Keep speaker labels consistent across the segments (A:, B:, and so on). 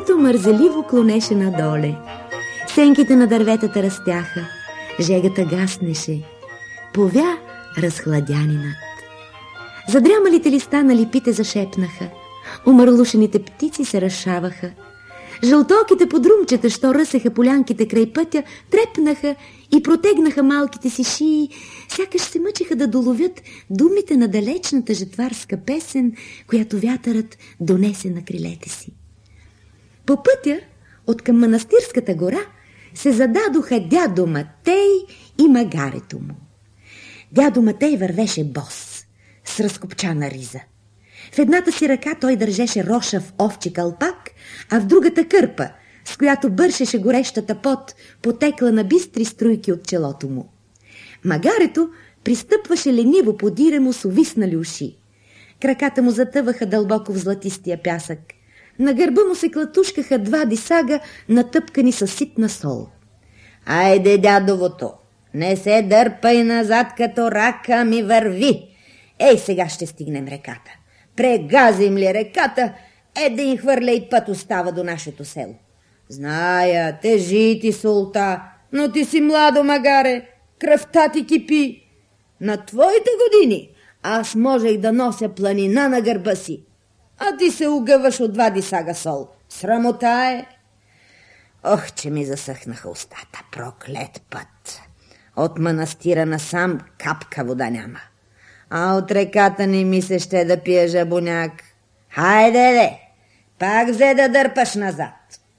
A: Слънцето мързеливо клонеше надоле. Сенките на дърветата растяха. Жегата гаснеше. Повя разхладянинът. Задрямалите листа на липите зашепнаха. Умърлушените птици се разшаваха. Жълтоките подрумчета, що ръсеха полянките край пътя, трепнаха и протегнаха малките си шии, сякаш се мъчеха да доловят думите на далечната жетварска песен, която вятърът донесе на крилете си. По пътя от към манастирската гора се зададоха дядо Матей и магарето му. Дядо Матей вървеше бос, с разкопчана риза. В едната си ръка той държеше рошав овчи калпак, а в другата кърпа, с която бършеше горещата пот, потекла на бистри струйки от челото му. Магарето пристъпваше лениво подире му с увиснали уши. Краката му затъваха дълбоко в златистия пясък. На гърба му се клатушкаха два дисага, натъпкани със ситна сол.
B: Айде, дядовото, не се дърпай назад като рака, ми върви. Ей, сега ще стигнем реката. Прегазим ли реката, един хвърляй път остава до нашето село. Зная, тежи ти солта, но ти си младо, магаре, кръвта ти кипи. На твоите години аз можех да нося планина на гърба си, а ти се угъваш от два дисага сол. Срамота е. Ох, че ми засъхнаха устата, проклет път. От манастира насам капка вода няма. А от реката не ми се ще да пия жабоняк. Хайде, пак взе да дърпаш назад.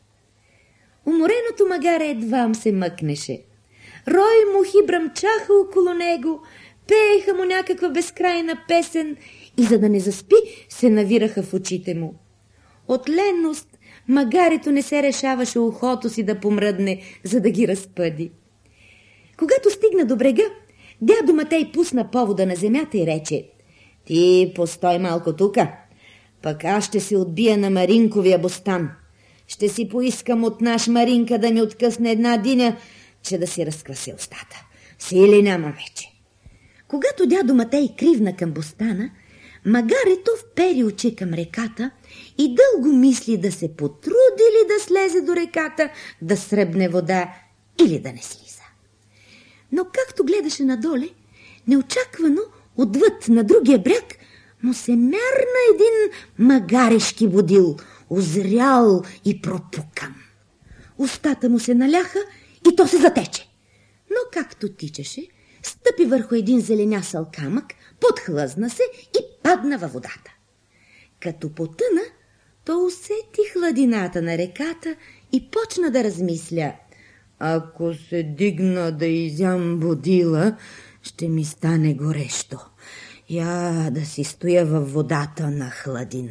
A: Умореното магаре едвам се мъкнеше. Рой мухи бръмчаха около него, пееха му някаква безкрайна песен и за да не заспи, се навираха в очите му. От ленност магарето не се решаваше ухото си да помръдне, за да ги разпъди. Когато стигна до брега, дядо Матей пусна повода на земята и рече: ти постой малко тука, пък аз ще се отбия на Маринковия бостан. Ще си поискам от наш Маринка да ми откъсне една диня, че да си разкваси устата. Сили няма вече. Когато дядо Матей кривна към бостана, магарето впери очи към реката и дълго мисли да се потруди ли да слезе до реката, да сръбне вода или да не слиза. Но както гледаше надоле, неочаквано отвъд на другия бряг му се мерна един магарешки водил, озрял и пропукан. Устата му се наляха и то се затече. Но както тичаше, стъпи върху един зеленясъл камък, подхлъзна се и падна във водата. Като потъна, то усети хладината на реката и почна да размисля: ако се дигна да изям водила, ще ми стане горещо. Я да си стоя във водата на хладина.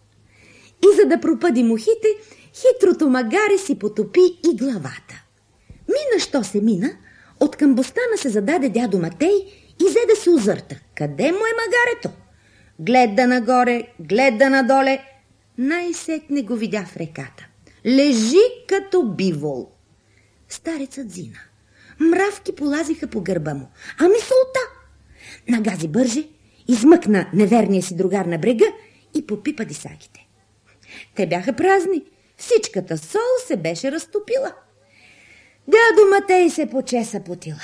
A: И за да пропъди мухите, хитрото магаре си потопи и главата. Мина, що се мина, от към бостана се зададе дядо Матей и взе да се озърта. Къде му е магарето? Гледа нагоре, гледа надоле. Най-сетне го видя в реката. Лежи като бивол. Старецът зина. Мравки полазиха по гърба му. А мисълта? Нагази бърже, измъкна неверния си другар на брега и попипа дисагите. Те бяха празни. Всичката сол се беше разтопила. Дядо Матей се почеса потила.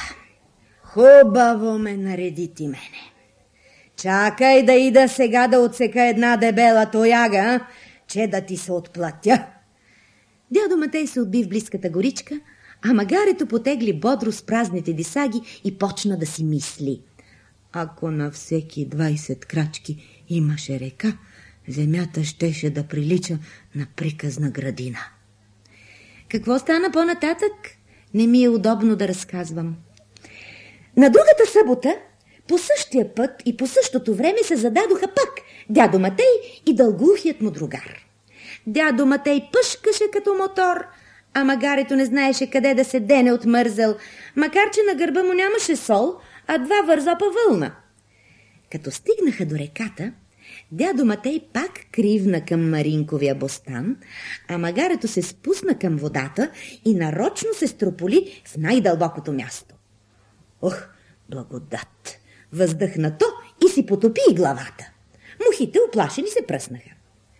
A: Хубаво ме нареди ти мене. Чакай да ида сега да отсека една дебела тояга, че да ти се отплатя. Дядо Матей се отби в близката горичка, а магарето потегли бодро с празните дисаги и почна да си мисли. Ако на всеки 20 крачки имаше река, земята щеше да прилича на приказна градина. Какво стана по-нататък? Не ми е удобно да разказвам. На другата събота, по същия път и по същото време се зададоха пак дядо Матей и дългоухият му другар. Дядо Матей пъшкаше като мотор, а магарето не знаеше къде да се дене от мързел, макар че на гърба му нямаше сол, а два вързопа вълна. Като стигнаха до реката, дядо Матей пак кривна към Маринковия бостан, а магарето се спусна към водата и нарочно се строполи в най-дълбокото място. Ох, благодат! Въздъхна то и си потопи и главата. Мухите уплашени се пръснаха.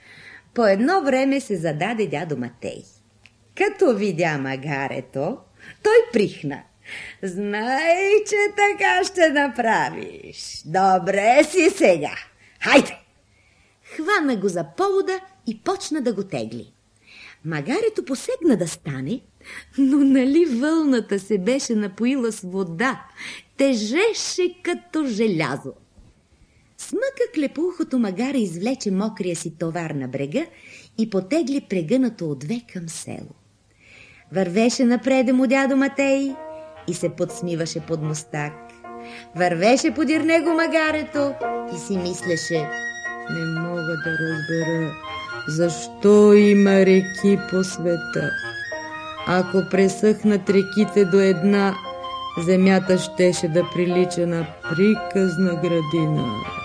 A: по едно време се зададе дядо Матей. Като видя магарето, той прихна. Знай, че така ще направиш. Добре си сега. Хайде! Хвана го за повода и почна да го тегли. Магарето посегна да стане, но нали вълната се беше напоила с вода, тежеше като желязо. Смъка клепоухото магаре извлече мокрия си товар на брега и потегли прегънато отве към село. Вървеше напреде му дядо Матей и се подсмиваше под мустак. Вървеше подир него магарето и си мислеше: не мога да разбера защо има реки по света. Ако пресъхнат реките до една, земята щеше да прилича на приказна градина.